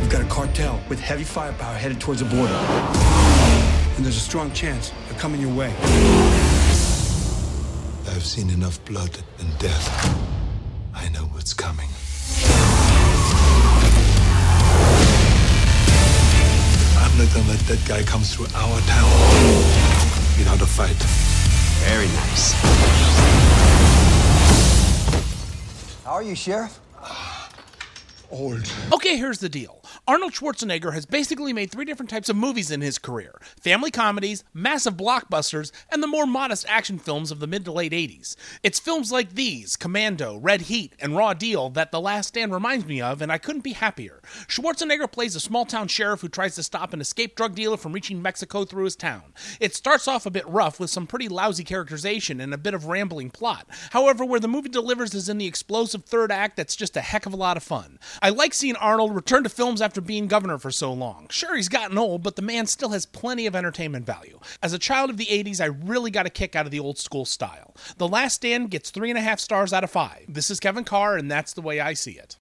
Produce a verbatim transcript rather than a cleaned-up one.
We've got a cartel with heavy firepower headed towards the border. And there's a strong chance they're coming your way. I've seen enough blood and death. I know what's coming. I'm not gonna let that guy come through our town without a fight. Very nice. How are you, Sheriff? Old. Okay, here's the deal. Arnold Schwarzenegger has basically made three different types of movies in his career. Family comedies, massive blockbusters, and the more modest action films of the mid to late eighties. It's films like these, Commando, Red Heat, and Raw Deal, that The Last Stand reminds me of, and I couldn't be happier. Schwarzenegger plays a small-town sheriff who tries to stop an escaped drug dealer from reaching Mexico through his town. It starts off a bit rough with some pretty lousy characterization and a bit of rambling plot. However, where the movie delivers is in the explosive third act that's just a heck of a lot of fun. I like seeing Arnold return to films after being governor for so long. Sure, he's gotten old, but the man still has plenty of entertainment value. As a child of the eighties, I really got a kick out of the old school style. The Last Stand gets three and a half stars out of five. This is Kevin Carr, and that's the way I see it.